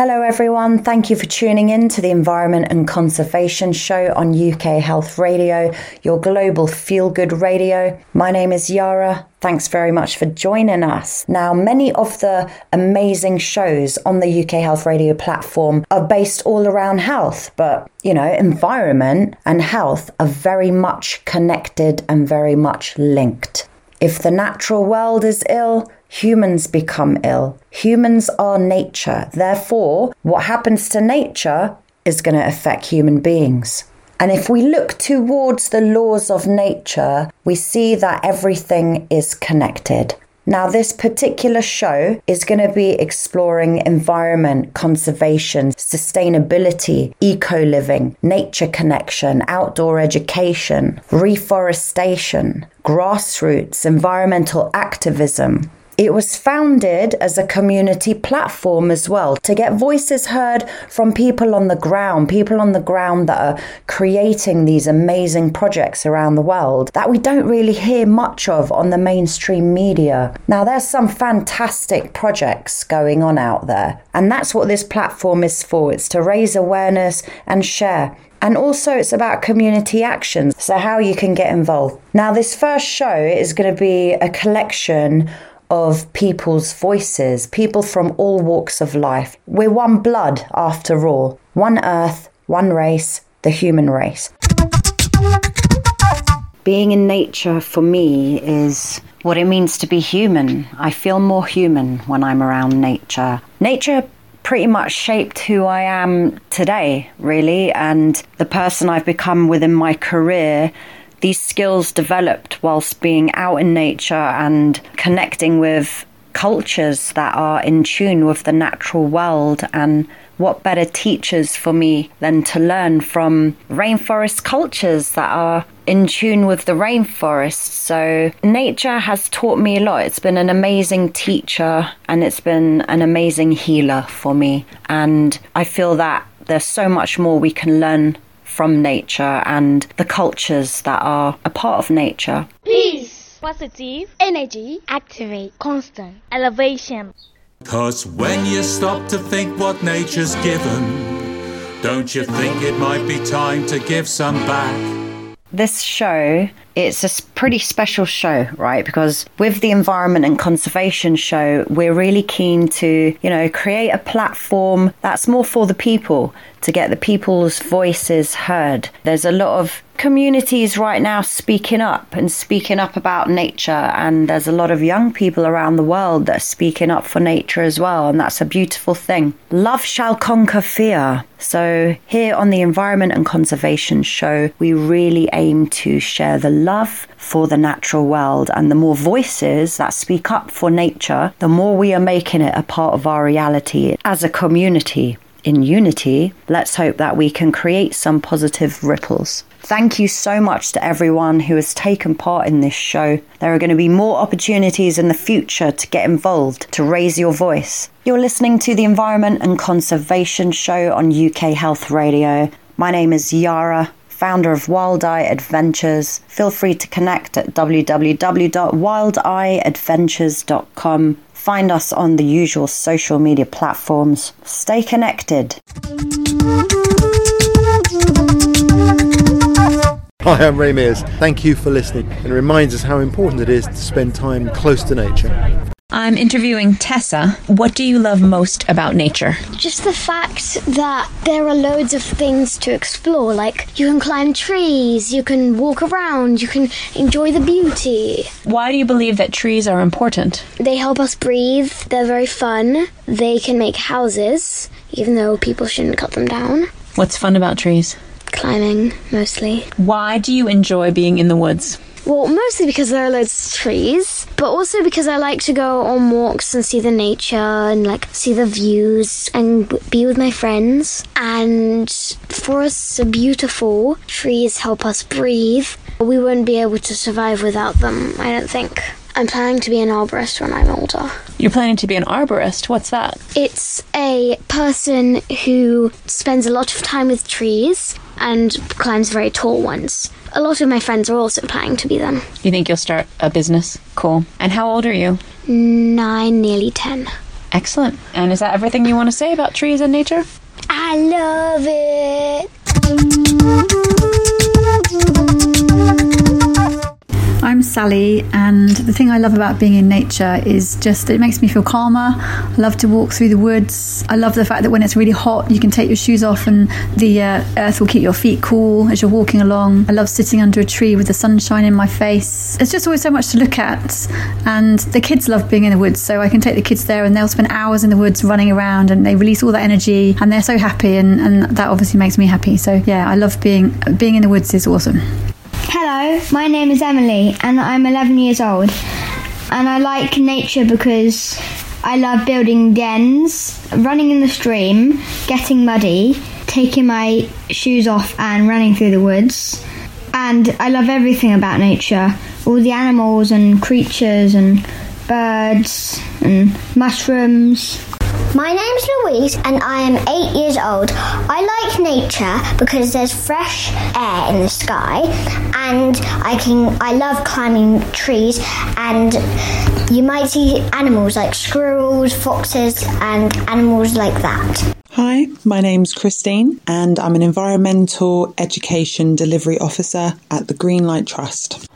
Hello everyone, thank you for tuning in to the Environment and Conservation Show on UK Health Radio, your global feel-good radio. My name is Yara. Thanks very much for joining us. Now, many of the amazing shows on the UK Health Radio platform are based all around health, but, environment and health are very much connected and very much linked. If the natural world is ill, humans become ill. Humans are nature. Therefore, what happens to nature is going to affect human beings. And if we look towards the laws of nature, we see that everything is connected. Now, this particular show is going to be exploring environment, conservation, sustainability, eco-living, nature connection, outdoor education, reforestation, grassroots, environmental activism. It was founded as a community platform as well to get voices heard from people on the ground that are creating these amazing projects around the world that we don't really hear much of on the mainstream media. Now, there's some fantastic projects going on out there, and that's what this platform is for. It's to raise awareness and share. And also it's about community actions, so how you can get involved. Now, this first show is going to be a collection of people's voices, people from all walks of life. We're one blood, after all. One earth, one race, the human race. Being in nature for me is what it means to be human. I feel more human when I'm around nature. Nature pretty much shaped who I am today, really, and the person I've become within my career. These skills developed whilst being out in nature and connecting with cultures that are in tune with the natural world. And what better teachers for me than to learn from rainforest cultures that are in tune with the rainforest. So nature has taught me a lot. It's been an amazing teacher and it's been an amazing healer for me. And I feel that there's so much more we can learn from nature and the cultures that are a part of nature. Peace, positive, energy, activate, constant, elevation. 'Cause when you stop to think what nature's given, don't you think it might be time to give some back? This show, it's a pretty special show, right? Because with the Environment and Conservation Show, we're really keen to, create a platform that's more for the people, to get the people's voices heard. There's a lot of communities right now speaking up about nature, and there's a lot of young people around the world that are speaking up for nature as well, and that's a beautiful thing. Love shall conquer fear. So here on the Environment and Conservation Show, we really aim to share the love for the natural world, and the more voices that speak up for nature, the more we are making it a part of our reality as a community. In unity, let's hope that we can create some positive ripples. Thank you so much to everyone who has taken part in this show. There are going to be more opportunities in the future to get involved, to raise your voice. You're listening to the Environment and Conservation Show on UK Health Radio. My name is Yara, founder of Wild Eye Adventures. Feel free to connect at www.wildeyeadventures.com. Find us on the usual social media platforms. Stay connected. Hi, I'm Ray Mears. Thank you for listening, and it reminds us how important it is to spend time close to nature. I'm interviewing Tessa. What do you love most about nature? Just the fact that there are loads of things to explore. Like, you can climb trees, you can walk around, you can enjoy the beauty. Why do you believe that trees are important? They help us breathe, they're very fun, they can make houses, even though people shouldn't cut them down. What's fun about trees? Climbing, mostly. Why do you enjoy being in the woods? Well, mostly because there are loads of trees, but also because I like to go on walks and see the nature and see the views and be with my friends. And forests are beautiful. Trees help us breathe. We wouldn't be able to survive without them, I don't think. I'm planning to be an arborist when I'm older. You're planning to be an arborist? What's that? It's a person who spends a lot of time with trees and climbs very tall ones. A lot of my friends are also planning to be them. You think you'll start a business? Cool. And how old are you? 9, nearly 10. Excellent. And is that everything you want to say about trees and nature? I love it. I'm Sally, and the thing I love about being in nature is just it makes me feel calmer. I love to walk through the woods. I love the fact that when it's really hot, you can take your shoes off and the earth will keep your feet cool as you're walking along. I love sitting under a tree with the sunshine in my face. There's just always so much to look at, and the kids love being in the woods, so I can take the kids there and they'll spend hours in the woods running around and they release all that energy and they're so happy, and that obviously makes me happy. So yeah, I love being in the woods is awesome. Hello, my name is Emily and I'm 11 years old, and I like nature because I love building dens, running in the stream, getting muddy, taking my shoes off and running through the woods. And I love everything about nature, all the animals and creatures and birds and mushrooms. My name's Louise and I am 8 years old. I like nature because there's fresh air in the sky, and I love climbing trees, and you might see animals like squirrels, foxes and animals like that. Hi, my name's Christine and I'm an Environmental Education Delivery Officer at the Greenlight Trust.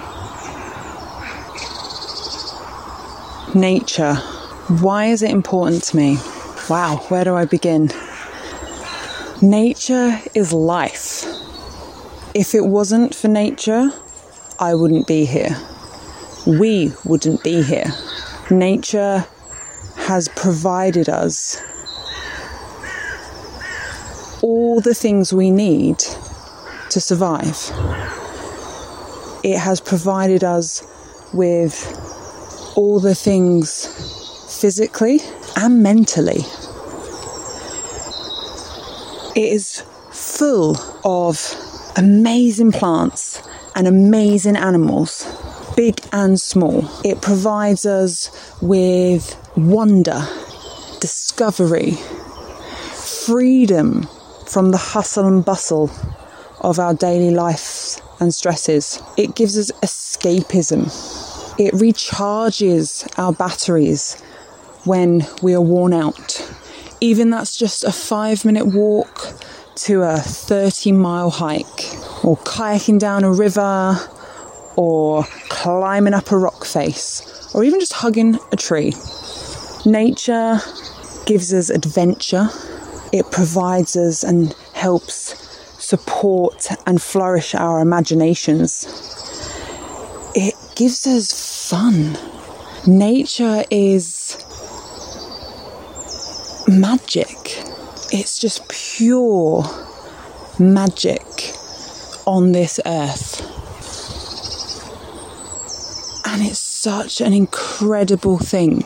Nature. Why is it important to me? Wow, where do I begin? Nature is life. If it wasn't for nature, I wouldn't be here. We wouldn't be here. Nature has provided us all the things we need to survive. It has provided us with all the things physically and mentally. It is full of amazing plants and amazing animals, big and small. It provides us with wonder, discovery, freedom from the hustle and bustle of our daily lives and stresses. It gives us escapism. It recharges our batteries when we are worn out. Even that's just a 5-minute walk to a 30-mile hike, or kayaking down a river, or climbing up a rock face, or even just hugging a tree. Nature gives us adventure. It provides us and helps support and flourish our imaginations. It gives us fun. Nature is magic. It's just pure magic on this earth. And it's such an incredible thing.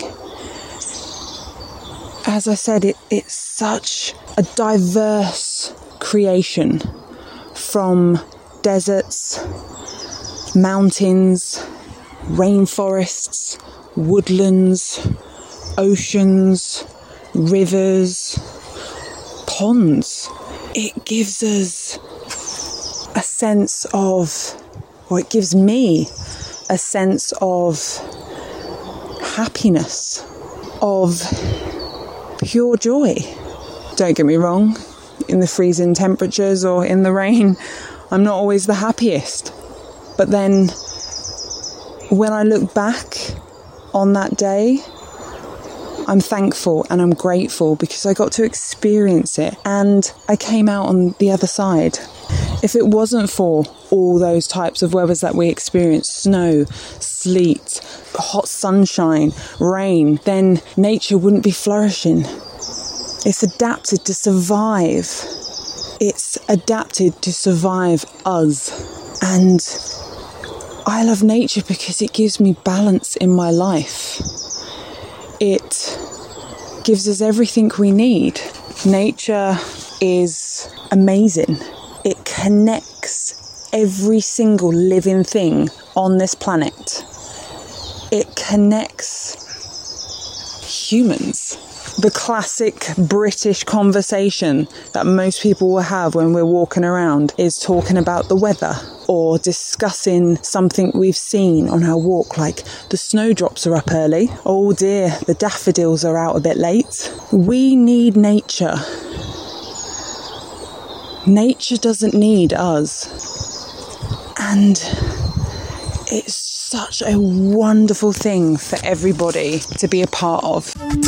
As I said, it's such a diverse creation, from deserts, mountains, rainforests, woodlands, oceans, rivers, ponds. It gives us a sense of, or it gives me a sense of happiness, of pure joy. Don't get me wrong, in the freezing temperatures or in the rain, I'm not always the happiest. But then when I look back on that day, I'm thankful and I'm grateful because I got to experience it and I came out on the other side. If it wasn't for all those types of weathers that we experience, snow, sleet, hot sunshine, rain, then nature wouldn't be flourishing. It's adapted to survive. It's adapted to survive us. And I love nature because it gives me balance in my life. It gives us everything we need. Nature is amazing. It connects every single living thing on this planet. It connects humans. The classic British conversation that most people will have when we're walking around is talking about the weather or discussing something we've seen on our walk, like the snowdrops are up early. Oh dear, the daffodils are out a bit late. We need nature. Nature doesn't need us. And it's such a wonderful thing for everybody to be a part of.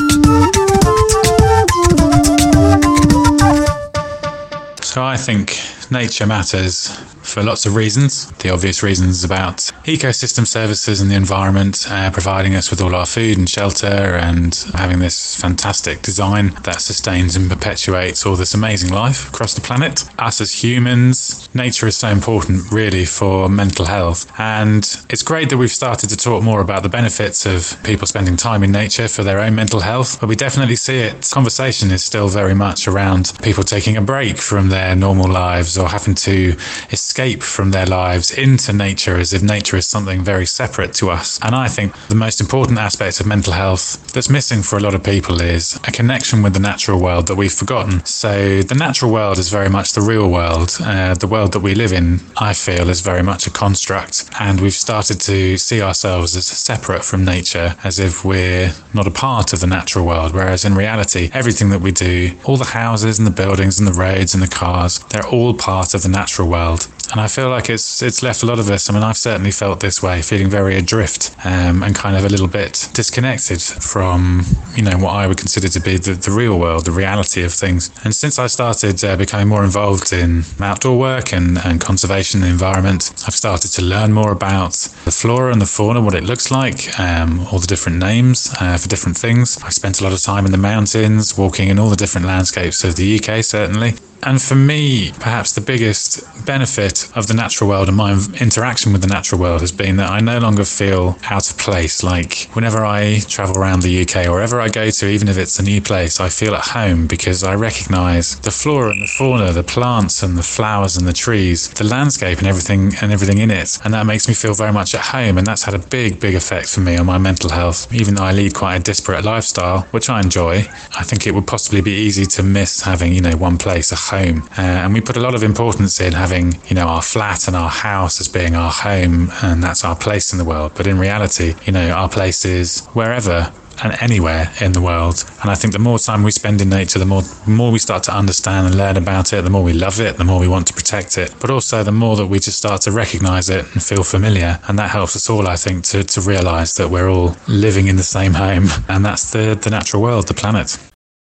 So I think nature matters for lots of reasons. The obvious reasons about ecosystem services and the environment, providing us with all our food and shelter and having this fantastic design that sustains and perpetuates all this amazing life across the planet. Us as humans, nature is so important really for mental health, and it's great that we've started to talk more about the benefits of people spending time in nature for their own mental health, but we definitely see it. Conversation is still very much around people taking a break from their normal lives or having to escape from their lives into nature as if nature is something very separate to us. And I think the most important aspect of mental health that's missing for a lot of people is a connection with the natural world that we've forgotten. So the natural world is very much the real world. The world that we live in, I feel, is very much a construct, and we've started to see ourselves as separate from nature, as if we're not a part of the natural world, whereas in reality everything that we do, all the houses and the buildings and the roads and the cars, they're all part of the natural world. And I feel like it's left a lot of us, I mean, I've certainly felt this way, feeling very adrift and kind of a little bit disconnected from, what I would consider to be the real world, the reality of things. And since I started becoming more involved in outdoor work and conservation and the environment, I've started to learn more about the flora and the fauna, what it looks like, all the different names for different things. I've spent a lot of time in the mountains, walking in all the different landscapes of the UK, certainly. And for me, perhaps the biggest benefit of the natural world and my interaction with the natural world has been that I no longer feel out of place. Like whenever I travel around the UK, or wherever I go to, even if it's a new place, I feel at home because I recognise the flora and the fauna, the plants and the flowers and the trees, the landscape and everything in it. And that makes me feel very much at home. And that's had a big effect for me on my mental health. Even though I lead quite a disparate lifestyle, which I enjoy, I think it would possibly be easy to miss having, one place, a home. And we put a lot of importance in having, our flat and our house as being our home, and that's our place in the world. But in reality, our place is wherever and anywhere in the world. And I think the more time we spend in nature, the more we start to understand and learn about it, the more we love it, the more we want to protect it, but also the more that we just start to recognise it and feel familiar. And that helps us all, I think, to realise that we're all living in the same home, and that's the natural world, the planet.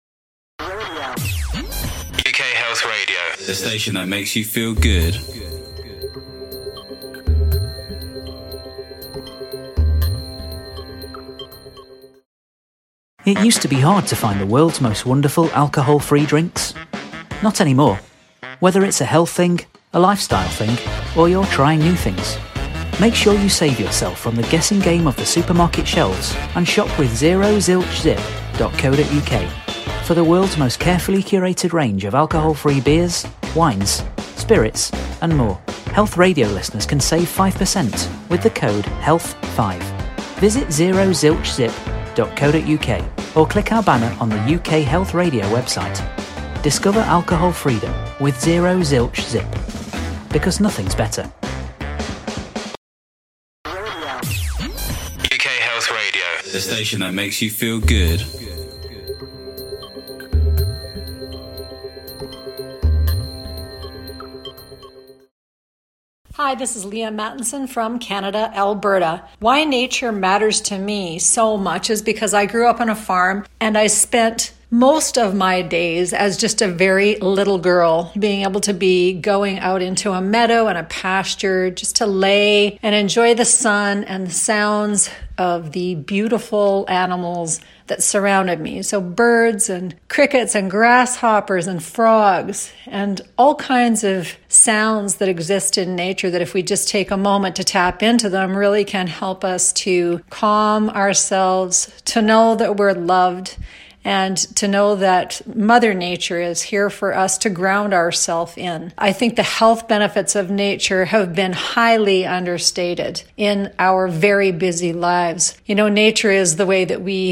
UK Health Radio, the station that makes you feel good. It used to be hard to find the world's most wonderful alcohol-free drinks. Not anymore. Whether it's a health thing, a lifestyle thing, or you're trying new things, make sure you save yourself from the guessing game of the supermarket shelves and shop with zerozilchzip.co.uk for the world's most carefully curated range of alcohol-free beers, wines, spirits, and more. Health Radio listeners can save 5% with the code HEALTH5. Visit zerozilchzip.co.uk or click our banner on the UK Health Radio website. Discover alcohol freedom with Zero Zilch Zip, because nothing's better. UK Health Radio, the station that makes you feel good. Hi, this is Leah Mattinson from Canada, Alberta. Why nature matters to me so much is because I grew up on a farm and I spent most of my days as just a very little girl, being able to be going out into a meadow and a pasture just to lay and enjoy the sun and the sounds of the beautiful animals that surrounded me. So birds and crickets and grasshoppers and frogs and all kinds of sounds that exist in nature that if we just take a moment to tap into them really can help us to calm ourselves, to know that we're loved, and to know that Mother Nature is here for us to ground ourselves in. I think the health benefits of nature have been highly understated in our very busy lives. Nature is the way that we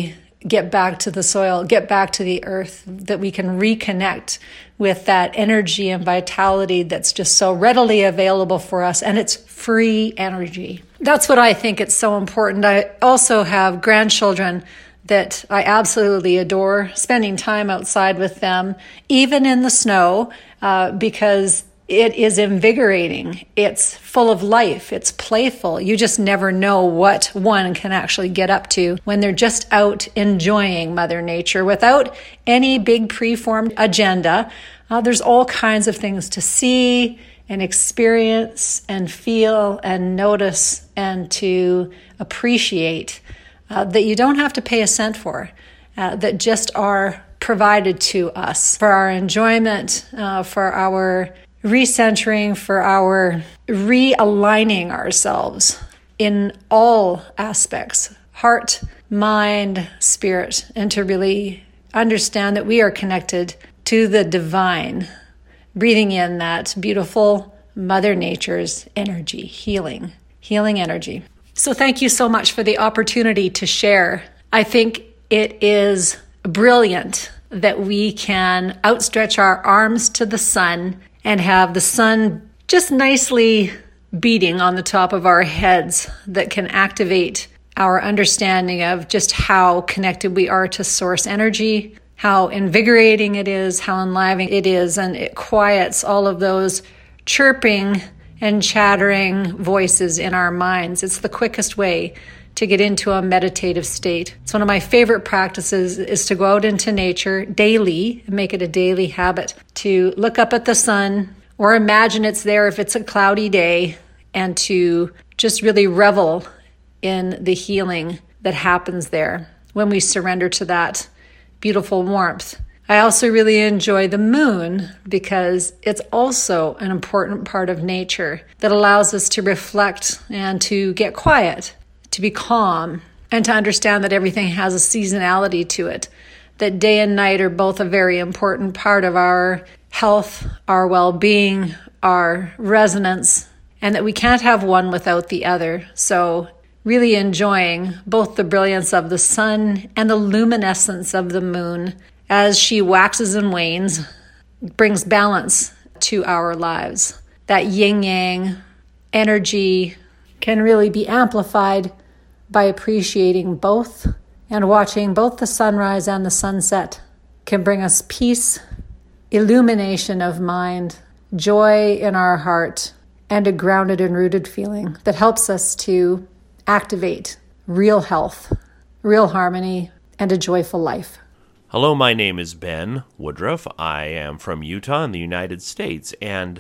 get back to the soil, get back to the earth, that we can reconnect with that energy and vitality that's just so readily available for us, and it's free energy. That's what I think it's so important. I also have grandchildren that I absolutely adore, spending time outside with them, even in the snow, because it is invigorating. It's full of life. It's playful. You just never know what one can actually get up to when they're just out enjoying Mother Nature without any big preformed agenda. There's all kinds of things to see and experience and feel and notice and to appreciate that you don't have to pay a cent for, that just are provided to us for our enjoyment, for our recentering, for our realigning ourselves in all aspects, heart, mind, spirit, and to really understand that we are connected to the divine, breathing in that beautiful Mother Nature's energy, healing energy. So thank you so much for the opportunity to share. I think it is brilliant that we can outstretch our arms to the sun and have the sun just nicely beating on the top of our heads that can activate our understanding of just how connected we are to source energy, how invigorating it is, how enlivening it is, and it quiets all of those chirping and chattering voices in our minds. It's the quickest way to get into a meditative state. It's one of my favorite practices is to go out into nature daily, and make it a daily habit, to look up at the sun or imagine it's there if it's a cloudy day, and to just really revel in the healing that happens there when we surrender to that beautiful warmth. I also really enjoy the moon because it's also an important part of nature that allows us to reflect and to get quiet, to be calm, and to understand that everything has a seasonality to it, that day and night are both a very important part of our health, our well-being, our resonance, and that we can't have one without the other. So really enjoying both the brilliance of the sun and the luminescence of the moon as she waxes and wanes, brings balance to our lives. That yin-yang energy can really be amplified by appreciating both, and watching both the sunrise and the sunset can bring us peace, illumination of mind, joy in our heart, and a grounded and rooted feeling that helps us to activate real health, real harmony, and a joyful life. Hello, my name is Ben Woodruff. I am from Utah in the United States, and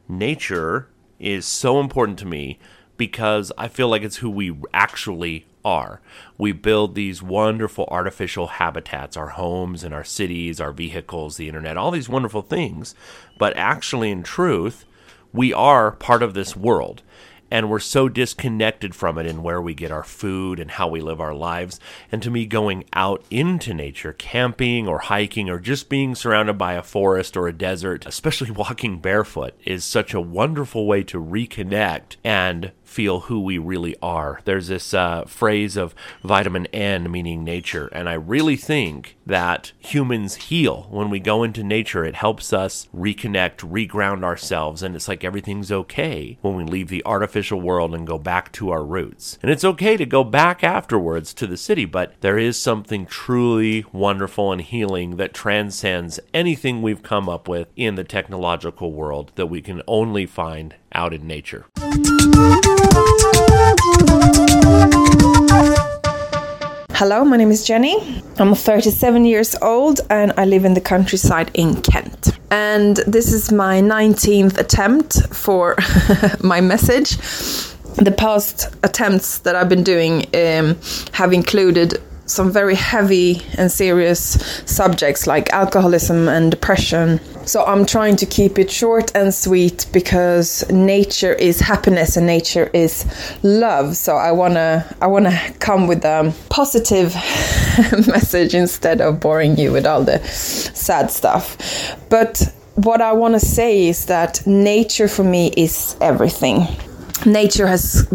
nature is so important to me because I feel like it's who we actually are. We build these wonderful artificial habitats, our homes and our cities, our vehicles, the internet, all these wonderful things, but actually, in truth, we are part of this world. And we're so disconnected from it in where we get our food and how we live our lives. And to me, going out into nature, camping or hiking or just being surrounded by a forest or a desert, especially walking barefoot, is such a wonderful way to reconnect and feel who we really are. There's this phrase of vitamin N, meaning nature, and I really think that humans heal when we go into nature. It helps us reconnect, reground ourselves, and it's like everything's okay when we leave the artificial world and go back to our roots. And it's okay to go back afterwards to the city, but there is something truly wonderful and healing that transcends anything we've come up with in the technological world that we can only find out in nature. Hello, my name is Jenny. I'm 37 years old and I live in the countryside in Kent. And this is my 19th attempt for my message. The past attempts that I've been doing have included some very heavy and serious subjects like alcoholism and depression. So I'm trying to keep it short and sweet because nature is happiness and nature is love. So I wanna come with a positive message instead of boring you with all the sad stuff. But what I want to say is that nature for me is everything. Nature has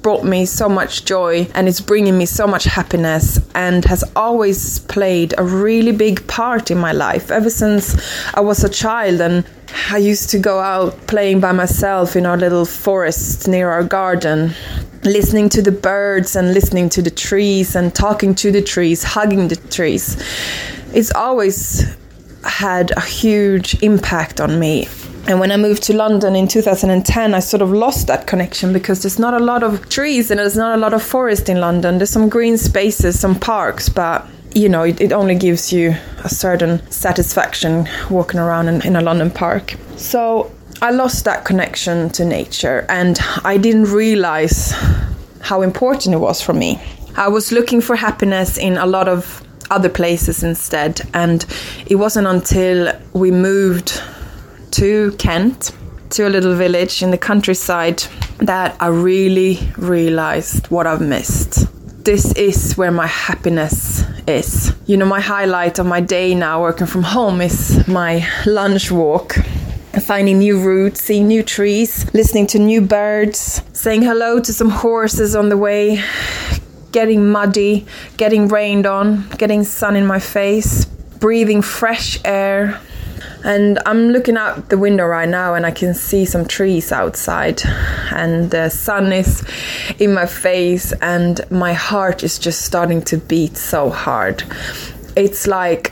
brought me so much joy, and it's bringing me so much happiness, and has always played a really big part in my life ever since I was a child. And I used to go out playing by myself in our little forest near our garden, listening to the birds and listening to the trees and talking to the trees, hugging the trees. It's always had a huge impact on me. And when I moved to London in 2010, I sort of lost that connection because there's not a lot of trees and there's not a lot of forest in London. There's some green spaces, some parks, but you know, it only gives you a certain satisfaction walking around in a London park. So I lost that connection to nature, and I didn't realize how important it was for me. I was looking for happiness in a lot of other places instead, and it wasn't until we moved to Kent, to a little village in the countryside, that I really realized what I've missed. This is where my happiness is. You know, my highlight of my day now working from home is my lunch walk. Finding new routes, seeing new trees, listening to new birds, saying hello to some horses on the way, getting muddy, getting rained on, getting sun in my face, breathing fresh air. And I'm looking out the window right now and I can see some trees outside, and the sun is in my face and my heart is just starting to beat so hard. It's like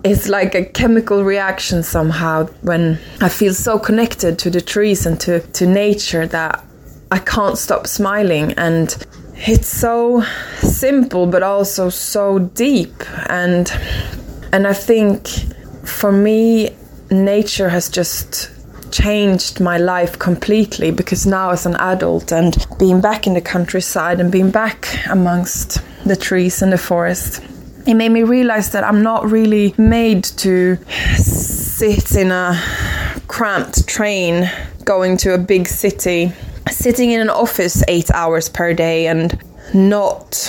a chemical reaction somehow when I feel so connected to the trees and to nature that I can't stop smiling. And it's so simple but also so deep. And I think for me, nature has just changed my life completely, because now as an adult and being back in the countryside and being back amongst the trees and the forest, it made me realize that I'm not really made to sit in a cramped train going to a big city, sitting in an office 8 hours per day and not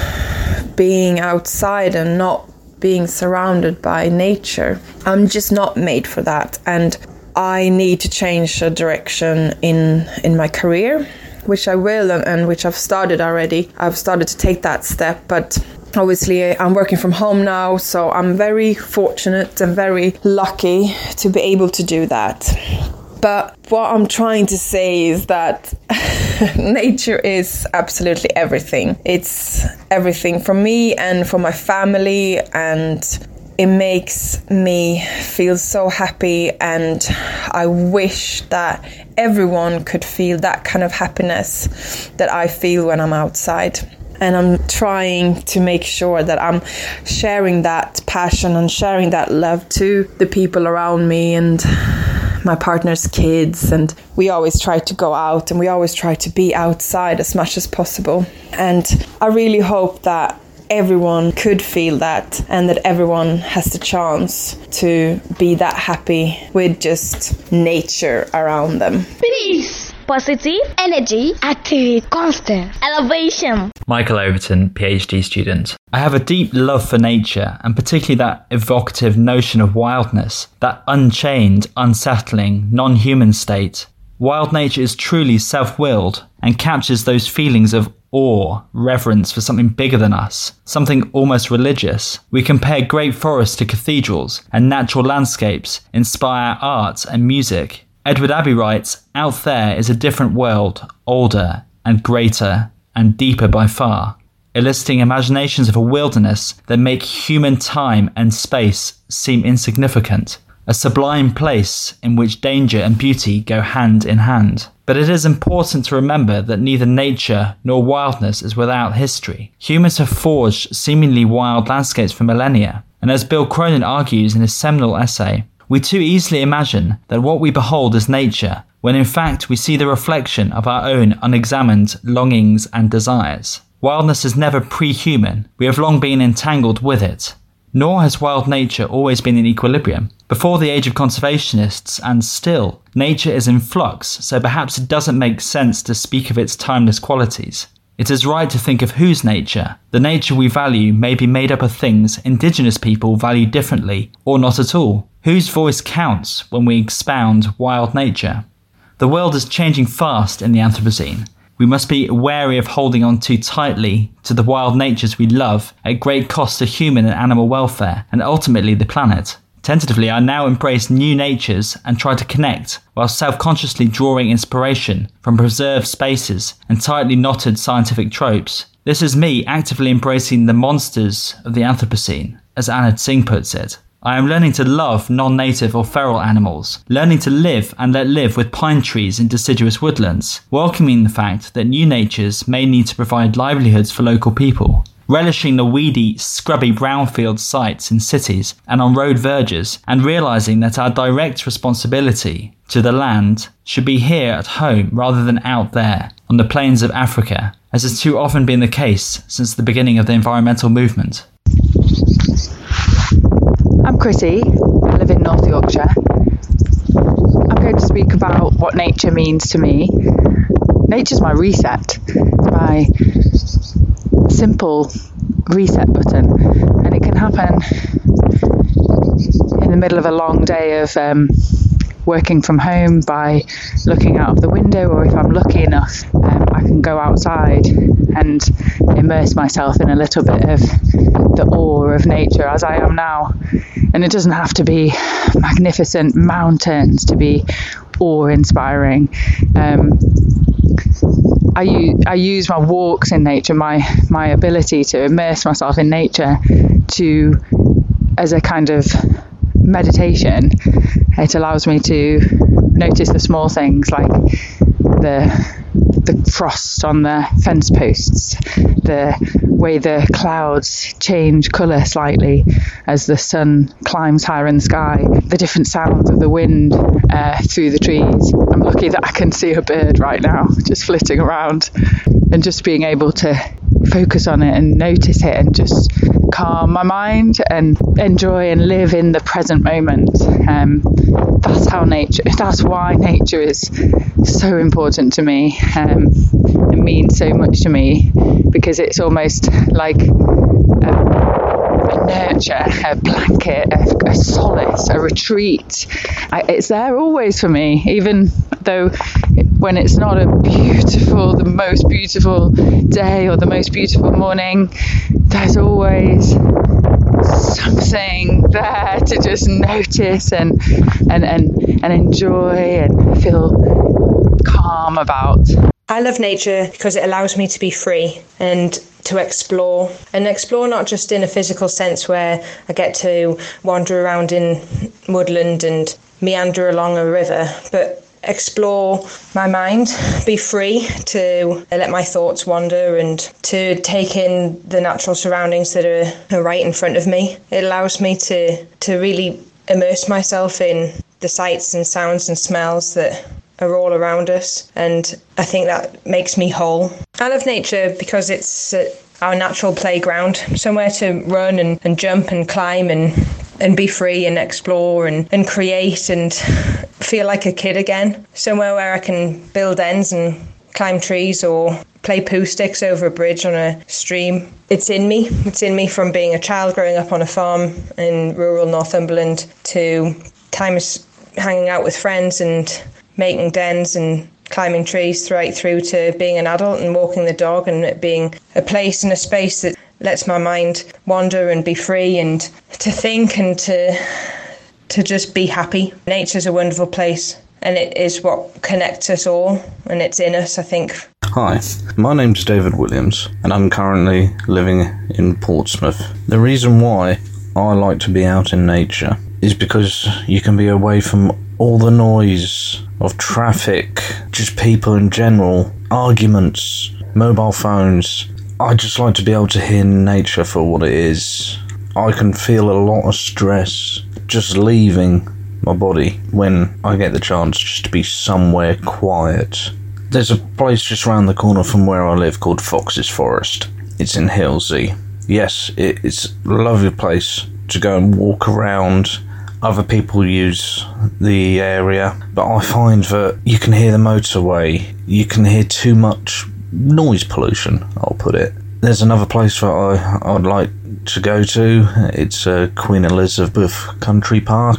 being outside and not being surrounded by nature. I'm just not made for that, and I need to change the direction in my career, which I will, and which I've started already. I've started to take that step, but obviously I'm working from home now, so I'm very fortunate and very lucky to be able to do that. But what I'm trying to say is that nature is absolutely everything. It's everything for me and for my family, and it makes me feel so happy, and I wish that everyone could feel that kind of happiness that I feel when I'm outside. And I'm trying to make sure that I'm sharing that passion and sharing that love to the people around me and my partner's kids. And we always try to go out and we always try to be outside as much as possible. And I really hope that everyone could feel that, and that everyone has the chance to be that happy with just nature around them. Peace, positive energy, activity, constant elevation. Michael Overton, PhD student. I have a deep love for nature, and particularly that evocative notion of wildness, that unchained, unsettling, non-human state. Wild nature is truly self-willed and captures those feelings of awe, reverence for something bigger than us, something almost religious. We compare great forests to cathedrals, and natural landscapes inspire art and music. Edward Abbey writes, "Out there is a different world, older and greater and deeper by far," eliciting imaginations of a wilderness that make human time and space seem insignificant, a sublime place in which danger and beauty go hand in hand. But it is important to remember that neither nature nor wildness is without history. Humans have forged seemingly wild landscapes for millennia, and as Bill Cronin argues in his seminal essay, we too easily imagine that what we behold is nature, when in fact we see the reflection of our own unexamined longings and desires. Wildness is never pre-human, we have long been entangled with it. Nor has wild nature always been in equilibrium. Before the age of conservationists, and still, nature is in flux, so perhaps it doesn't make sense to speak of its timeless qualities. It is right to think of whose nature. The nature we value may be made up of things indigenous people value differently, or not at all. Whose voice counts when we expound wild nature? The world is changing fast in the Anthropocene. We must be wary of holding on too tightly to the wild natures we love at great cost to human and animal welfare, and ultimately the planet. Tentatively, I now embrace new natures and try to connect, while self-consciously drawing inspiration from preserved spaces and tightly knotted scientific tropes. This is me actively embracing the monsters of the Anthropocene, as Anand Singh puts it. I am learning to love non-native or feral animals, learning to live and let live with pine trees in deciduous woodlands, welcoming the fact that new natures may need to provide livelihoods for local people, relishing the weedy, scrubby brownfield sites in cities and on road verges, and realising that our direct responsibility to the land should be here at home rather than out there, on the plains of Africa, as has too often been the case since the beginning of the environmental movement. I'm Chrissy, I live in North Yorkshire. I'm going to speak about what nature means to me. Nature's my reset, my simple reset button, and it can happen in the middle of a long day of working from home by looking out of the window, or if I'm lucky enough, I can go outside and immerse myself in a little bit of the awe of nature as I am now. And it doesn't have to be magnificent mountains to be awe-inspiring. I use my walks in nature, my ability to immerse myself in nature as a kind of meditation. It allows me to notice the small things like the frost on the fence posts, the way the clouds change colour slightly as the sun climbs higher in the sky, the different sounds of the wind through the trees. I'm lucky that I can see a bird right now just flitting around, and just being able to focus on it and notice it and just calm my mind and enjoy and live in the present moment. That's why nature is so important to me. It means so much to me because it's almost like a nurture, a blanket, a solace, a retreat. It's there always for me, even though when it's not the most beautiful day or the most beautiful morning, there's always something there to just notice and enjoy and feel calm about. I love nature because it allows me to be free and to explore not just in a physical sense where I get to wander around in woodland and meander along a river, but explore my mind, be free to let my thoughts wander and to take in the natural surroundings that are right in front of me. It allows me to really immerse myself in the sights and sounds and smells that are all around us, and I think that makes me whole. I love nature because it's our natural playground, somewhere to run and jump and climb and be free and explore and create and feel like a kid again. Somewhere where I can build ends and climb trees or play poo sticks over a bridge on a stream. It's in me. It's in me from being a child growing up on a farm in rural Northumberland to times hanging out with friends and making dens and climbing trees right through to being an adult and walking the dog and it being a place and a space that lets my mind wander and be free and to think and to just be happy. Nature's a wonderful place and it is what connects us all and it's in us, I think. Hi, my name's David Williams and I'm currently living in Portsmouth. The reason why I like to be out in nature is because you can be away from all the noise of traffic, just people in general, arguments, mobile phones. I just like to be able to hear nature for what it is. I can feel a lot of stress just leaving my body when I get the chance just to be somewhere quiet. There's a place just around the corner from where I live called Fox's Forest. It's in Hilsey. Yes, it's a lovely place to go and walk around. Other people use the area, but I find that you can hear the motorway, you can hear too much noise pollution, I'll put it. There's another place that I'd like to go to. It's Queen Elizabeth Country Park.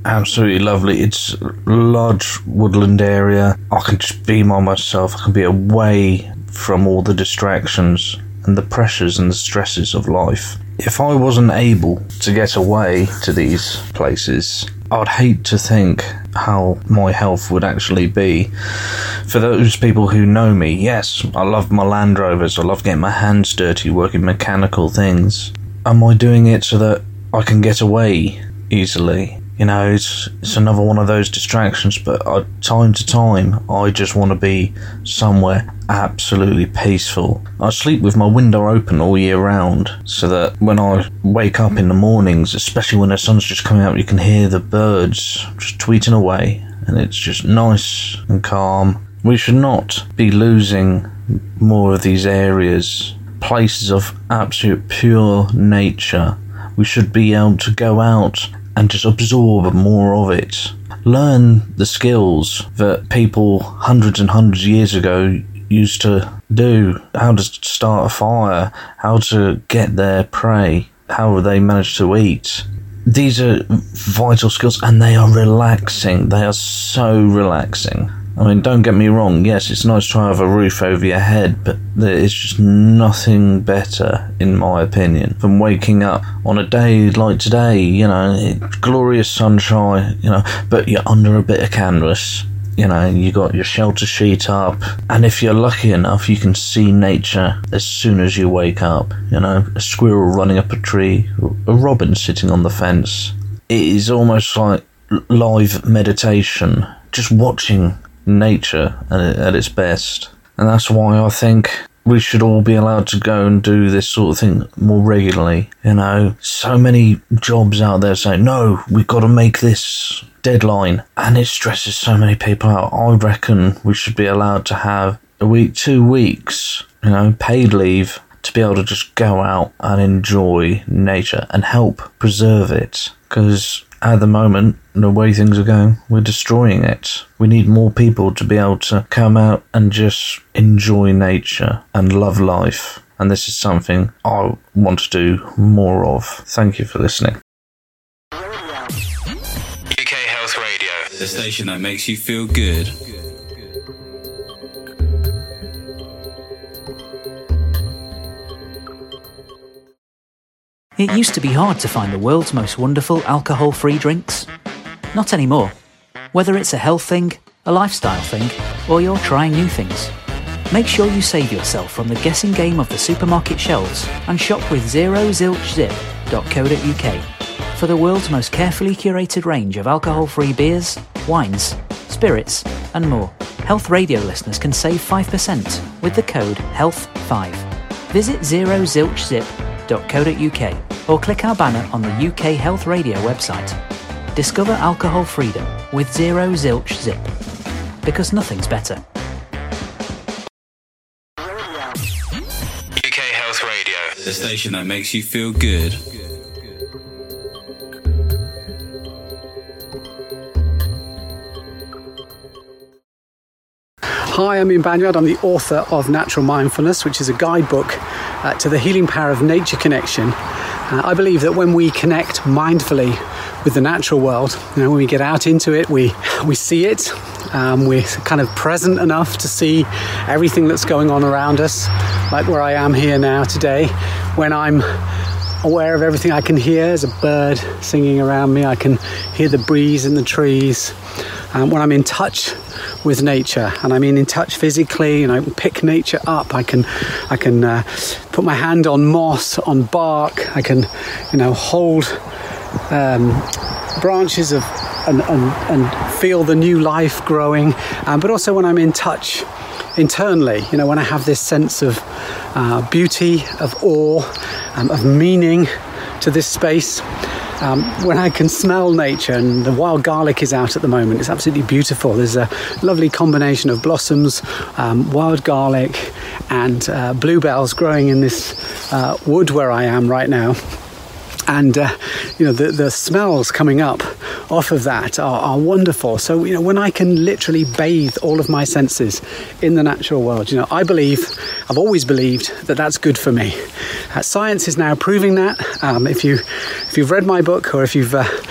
absolutely lovely. It's a large woodland area. I can just be by myself. I can be away from all the distractions and the pressures and the stresses of life. If I wasn't able to get away to these places, I'd hate to think how my health would actually be. For those people who know me, yes, I love my Land Rovers, I love getting my hands dirty, working mechanical things. Am I doing it so that I can get away easily? You know, it's another one of those distractions, but time to time, I just want to be somewhere absolutely peaceful. I sleep with my window open all year round, so that when I wake up in the mornings, especially when the sun's just coming up, you can hear the birds just tweeting away, and it's just nice and calm. We should not be losing more of these areas, places of absolute pure nature. We should be able to go out and just absorb more of it. Learn the skills that people hundreds and hundreds of years ago used to do. How to start a fire, how to get their prey, how they managed to eat. These are vital skills, and they are relaxing. They are so relaxing. I mean, don't get me wrong, yes, it's nice to have a roof over your head, but there is just nothing better, in my opinion, than waking up on a day like today, you know, glorious sunshine, you know, but you're under a bit of canvas, you know, you got your shelter sheet up, and if you're lucky enough, you can see nature as soon as you wake up, you know, a squirrel running up a tree, a robin sitting on the fence. It is almost like live meditation, just watching nature at its best. And that's why I think we should all be allowed to go and do this sort of thing more regularly. You know, so many jobs out there saying, no, we've got to make this deadline, and it stresses so many people out. I reckon we should be allowed to have a week, 2 weeks, you know, paid leave, to be able to just go out and enjoy nature and help preserve it. Because at the moment, the way things are going, we're destroying it. We need more people to be able to come out and just enjoy nature and love life. And this is something I want to do more of. Thank you for listening. UK Health Radio, the station that makes you feel good. It used to be hard to find the world's most wonderful alcohol-free drinks. Not anymore. Whether it's a health thing, a lifestyle thing, or you're trying new things, make sure you save yourself from the guessing game of the supermarket shelves and shop with zerozilchzip.co.uk for the world's most carefully curated range of alcohol-free beers, wines, spirits, and more. Health Radio listeners can save 5% with the code HEALTH5. Visit zerozilchzip.co.uk or click our banner on the UK Health Radio website. Discover alcohol freedom with Zero Zilch Zip, because nothing's better. UK Health Radio, the station that makes you feel good. Hi, I'm Ian Banyard. I'm the author of Natural Mindfulness, which is a guidebook to the healing power of nature connection. I believe that when we connect mindfully with the natural world, you know, when we get out into it, we see it. We're kind of present enough to see everything that's going on around us, like where I am here now today. When I'm aware of everything, I can hear as a bird singing around me. I can hear the breeze in the trees. When I'm in touch with nature, and I mean in touch physically, you know, pick nature up. I can put my hand on moss, on bark. I can, you know, hold branches of and feel the new life growing. But also when I'm in touch internally, you know, when I have this sense of beauty, of awe, of meaning to this space. When I can smell nature, and the wild garlic is out at the moment, it's absolutely beautiful. There's a lovely combination of blossoms, wild garlic, and bluebells growing in this wood where I am right now. And you know, the smells coming up off of that are wonderful. So, you know, when I can literally bathe all of my senses in the natural world, you know, I've always believed that that's good for me. Science is now proving that. If you've read my book, or if you've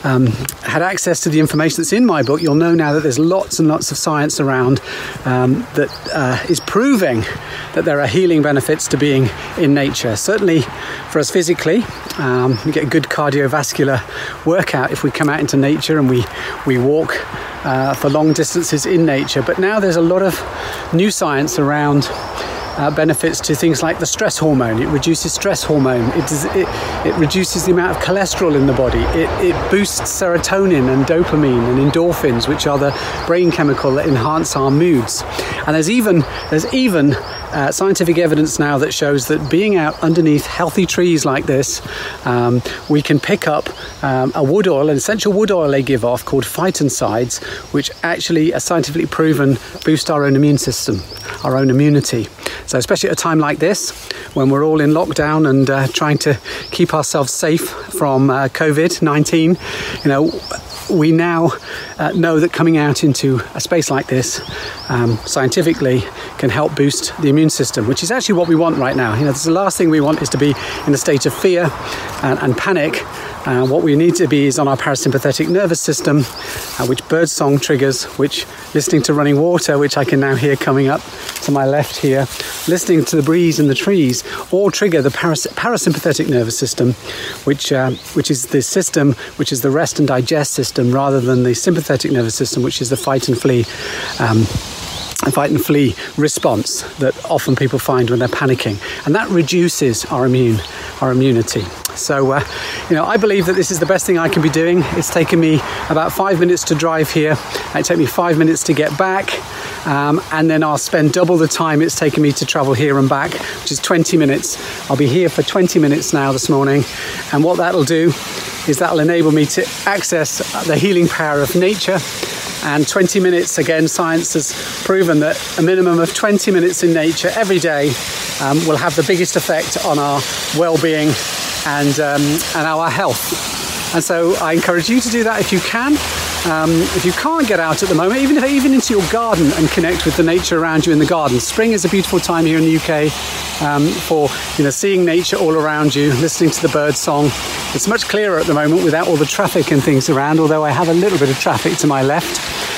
had access to the information that's in my book, you'll know now that there's lots and lots of science around that is proving that there are healing benefits to being in nature. Certainly for us physically, we get a good cardiovascular workout if we come out into nature and we walk for long distances in nature. But now there's a lot of new science around benefits to things like the stress hormone. It reduces stress hormone. It reduces the amount of cholesterol in the body. It boosts serotonin and dopamine and endorphins, which are the brain chemical that enhance our moods. And there's even scientific evidence now that shows that being out underneath healthy trees like this, we can pick up a wood oil, an essential wood oil they give off called phytoncides, which actually are scientifically proven boost our own immune system, our own immunity. So especially at a time like this, when we're all in lockdown and trying to keep ourselves safe from COVID-19, we now know that coming out into a space like this scientifically can help boost the immune system, which is actually what we want right now. The last thing we want is to be in a state of fear and panic. What we need to be is on our parasympathetic nervous system, which birdsong triggers, which listening to running water, which I can now hear coming up to my left here, listening to the breeze in the trees, all trigger the parasympathetic nervous system, which is the system which is the rest and digest system, rather than the sympathetic nervous system, which is the fight and flee response that often people find when they're panicking, and that reduces our immunity. So I believe that this is the best thing I can be doing. It's taken me about 5 minutes to drive here. It took me 5 minutes to get back, and then I'll spend double the time it's taken me to travel here and back, which is 20 minutes. I'll be here for 20 minutes now this morning, and what that'll do is that'll enable me to access the healing power of nature. And 20 minutes, again, science has proven that a minimum of 20 minutes in nature every day will have the biggest effect on our well-being and our health. And so I encourage you to do that if you can. If you can't get out at the moment, even into your garden and connect with the nature around you in the garden. Spring is a beautiful time here in the UK for seeing nature all around you, listening to the bird song. It's much clearer at the moment without all the traffic and things around, although I have a little bit of traffic to my left.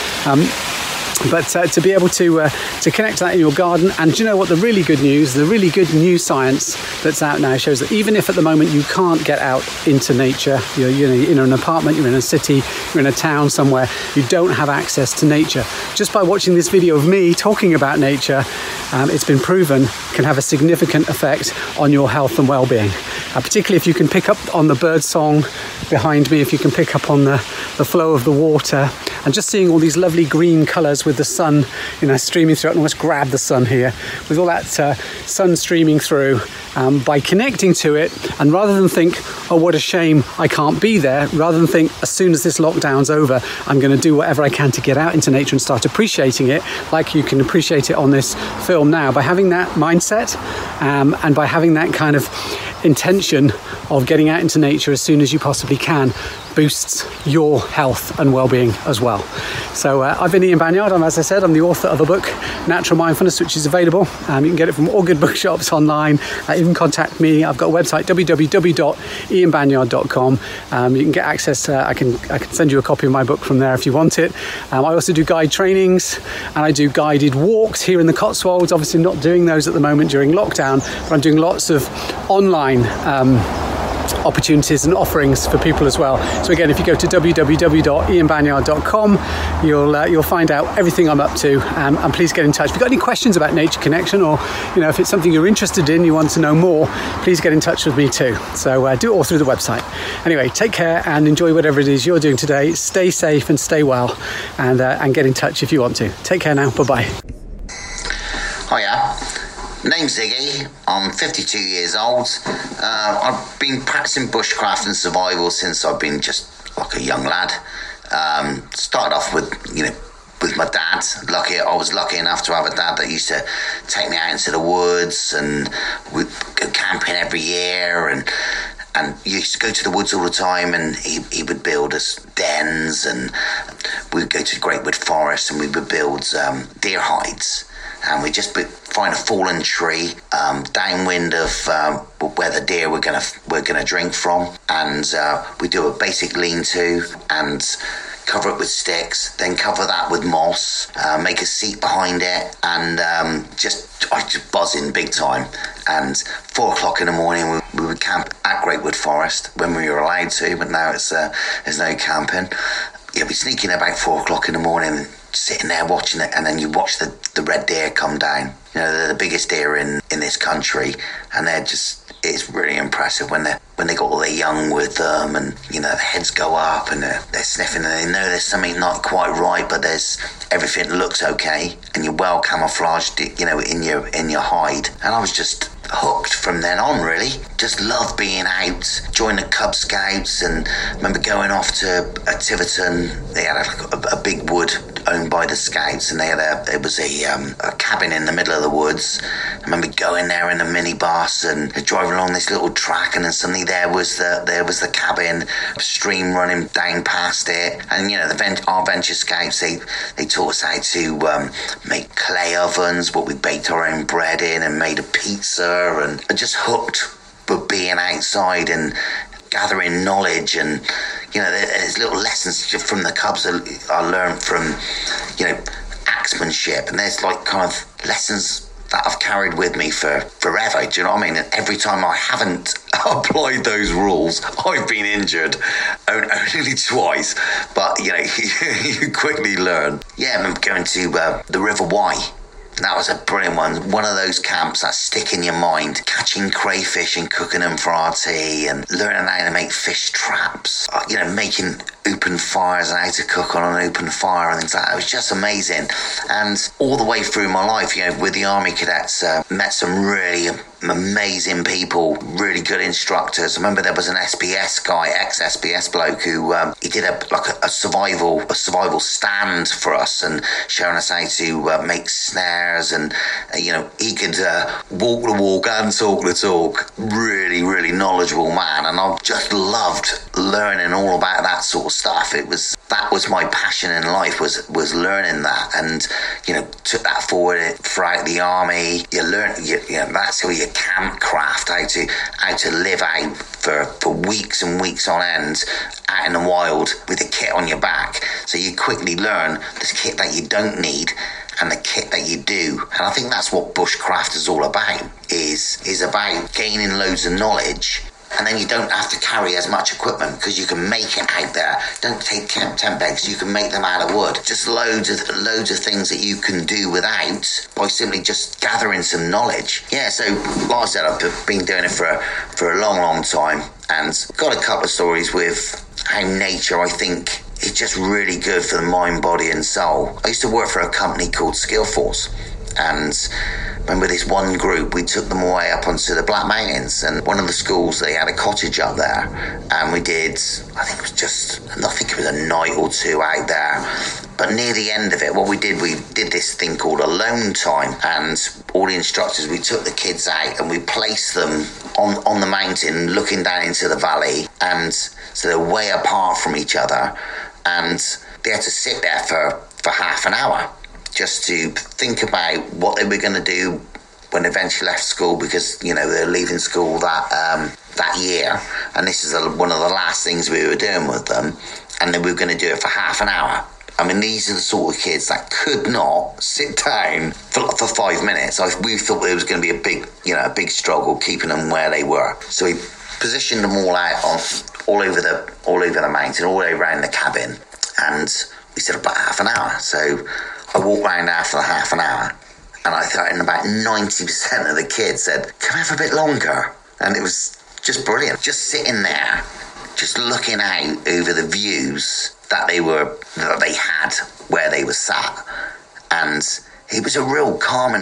But to be able to connect to that in your garden, and do you know what, the really good new science that's out now shows that even if at the moment you can't get out into nature, you're in an apartment, you're in a city, you're in a town somewhere, you don't have access to nature, just by watching this video of me talking about nature, it's been proven can have a significant effect on your health and well-being. Particularly if you can pick up on the bird song behind me, if you can pick up on the flow of the water, and just seeing all these lovely green colours with the sun, streaming through. I can almost grab the sun here with all that sun streaming through. By connecting to it, and rather than think, oh, what a shame I can't be there, rather than think, as soon as this lockdown's over, I'm going to do whatever I can to get out into nature and start appreciating it, like you can appreciate it on this film now. By having that mindset and by having that kind of intention of getting out into nature as soon as you possibly can, boosts your health and well-being as well. So I've been Ian Banyard. As I said, I'm the author of a book, Natural Mindfulness, which is available. You can get it from all good bookshops online. You can contact me. I've got a website, www.ianbanyard.com. You can get access. I can send you a copy of my book from there if you want it. I also do guide trainings, and I do guided walks here in the Cotswolds. Obviously not doing those at the moment during lockdown, but I'm doing lots of online opportunities and offerings for people as well. So again, if you go to www.ianbanyard.com, you'll find out everything I'm up to, and please get in touch. If you've got any questions about Nature Connection, or if it's something you're interested in, you want to know more, please get in touch with me too. So do it all through the website. Anyway, take care and enjoy whatever it is you're doing today. Stay safe and stay well, and get in touch if you want to. Take care now. Bye-bye. Hiya. Name's Ziggy. I'm 52 years old. I've been practicing bushcraft and survival since I've been just like a young lad. Started off with my dad. I was lucky enough to have a dad that used to take me out into the woods, and we'd go camping every year, and used to go to the woods all the time, and he would build us dens, and we'd go to Great Wood Forest and we would build deer hides. and we just find a fallen tree downwind of where the deer we're gonna drink from, and we do a basic lean-to and cover it with sticks, then cover that with moss, make a seat behind it, and I just buzz in big time. And 4 o'clock in the morning, we would camp at Greatwood Forest when we were allowed to, but now there's no camping. You'll be sneaking about 4 o'clock in the morning, sitting there watching it, and then you watch the red deer come down. You know, they're the biggest deer in this country, and it's really impressive when they got all their young with them, and you know, the heads go up and they're sniffing, and they know there's something not quite right, but everything looks okay, and you're well camouflaged, you know, in your hide. And I was just hooked from then on, really. Just loved being out, joined the Cub Scouts, and remember going off to Tiverton. They had a big wood owned by the Scouts, and it was a cabin in the middle of the woods. I remember going there in a minibus and driving along this little track, and then suddenly there was the cabin, a stream running down past it. And you know, our Venture Scouts, they taught us how to make clay ovens, what we baked our own bread in, and made a pizza. And I just hooked with being outside and gathering knowledge. And you know, there's little lessons from the Cubs I learned from, you know, axemanship, and there's like kind of lessons that I've carried with me for forever. Do you know what I mean? And every time I haven't applied those rules, I've been injured. Only twice, but you know, you quickly learn. Yeah, I remember going to the River Wye. That was a brilliant one. One of those camps that stick in your mind. Catching crayfish and cooking them for our tea, and learning how to make fish traps. You know, making open fires and how to cook on an open fire and things like that. It was just amazing. And all the way through my life, you know, with the Army Cadets, met some really amazing people, really good instructors. I remember there was an SBS guy, ex-SBS bloke, who he did a survival stand for us, and showing us how to make snares, and you know, he could walk the walk and talk the talk. Really, really knowledgeable man, and I just loved learning all about that sort of stuff. That was my passion in life, was learning that, and you know, took that forward throughout the army. You learn, you know, that's how you camp craft, how to live out for weeks and weeks on end out in the wild with a kit on your back. So you quickly learn the kit that you don't need and the kit that you do. And I think that's what bushcraft is all about, is about gaining loads of knowledge. And then you don't have to carry as much equipment because you can make it out there. Don't take tent pegs, you can make them out of wood. Just loads of things that you can do without by simply just gathering some knowledge. Yeah, so like I said, I've been doing it for a long, long time, and got a couple of stories with how nature, I think, is just really good for the mind, body and soul. I used to work for a company called Skillforce, and remember this one group, we took them away up onto the Black Mountains, and one of the schools, they had a cottage up there, and we did, I think it was a night or two out there. But near the end of it, we did this thing called alone time, and all the instructors, we took the kids out and we placed them on the mountain looking down into the valley, and so they're way apart from each other, and they had to sit there for half an hour just to think about what they were going to do when they eventually left school, because you know they're leaving school that year, and this is one of the last things we were doing with them, and then we were going to do it for half an hour. I mean, these are the sort of kids that could not sit down for 5 minutes. We thought it was going to be a big struggle keeping them where they were. So we positioned them all out all over the mountain, all the way around the cabin, and we said about half an hour. So I walked around after the half an hour, and I thought about 90% of the kids said, "Can I have a bit longer?" And it was just brilliant. Just sitting there, just looking out over the views that they had where they were sat, and it was a real calming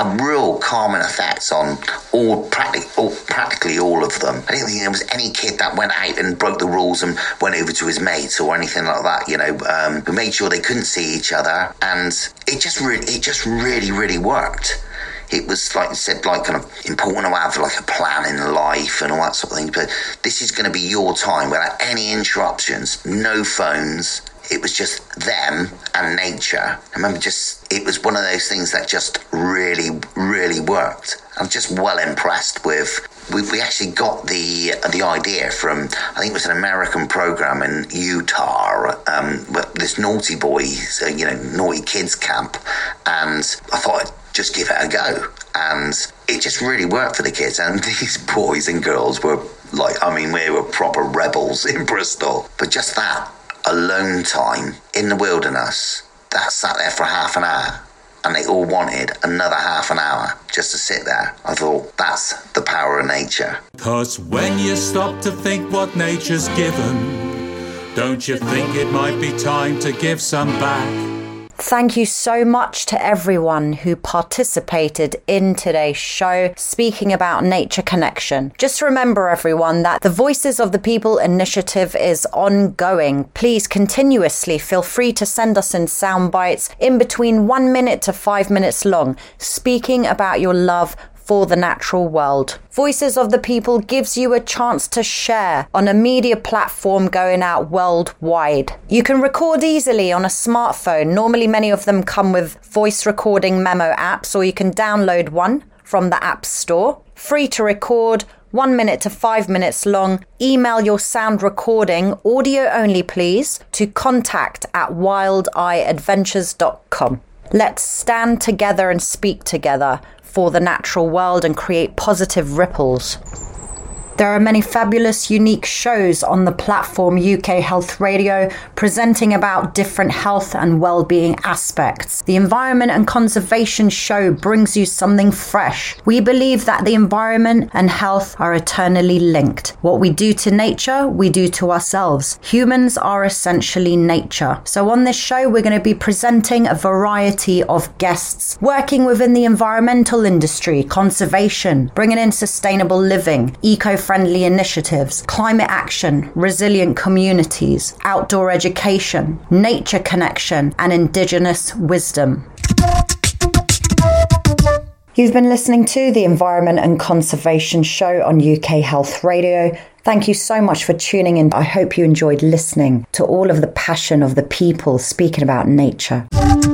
effect on practically all of them. I didn't think there was any kid that went out and broke the rules and went over to his mates or anything like that. You know, we made sure they couldn't see each other, and it just really, really worked. It was, like I said, like kind of important to have like a plan in life and all that sort of thing. But this is going to be your time without any interruptions, no phones. it was just them and nature. I remember it was one of those things that just really, really worked. I'm just well impressed with. We actually got the idea from, I think it was an American program in Utah, this naughty boys, naughty kids camp, and I thought I'd just give it a go, and it just really worked for the kids. And these boys and girls were we were proper rebels in Bristol. But just that alone time in the wilderness, that sat there for half an hour, and they all wanted another half an hour just to sit there. I thought, that's the power of nature. 'Cause when you stop to think what nature's given, don't you think it might be time to give some back? Thank you so much to everyone who participated in today's show speaking about Nature Connection. Just remember, everyone, that the Voices of the People initiative is ongoing. Please continuously feel free to send us in sound bites in between 1 minute to 5 minutes long, speaking about your love for the natural world. Voices of the People gives you a chance to share on a media platform going out worldwide. You can record easily on a smartphone. Normally, many of them come with voice recording memo apps, or you can download one from the App Store. Free to record, 1 minute to 5 minutes long. Email your sound recording, audio only please, to contact@wildeyeadventures.com. Let's stand together and speak together for the natural world and create positive ripples. There are many fabulous, unique shows on the platform UK Health Radio presenting about different health and well-being aspects. The Environment and Conservation Show brings you something fresh. We believe that the environment and health are eternally linked. What we do to nature, we do to ourselves. Humans are essentially nature. So on this show, we're going to be presenting a variety of guests working within the environmental industry, conservation, bringing in sustainable living, eco-friendly initiatives, climate action, resilient communities, outdoor education, nature connection, and indigenous wisdom. You've been listening to the Environment and Conservation Show on UK Health Radio. Thank you so much for tuning in. I hope you enjoyed listening to all of the passion of the people speaking about nature.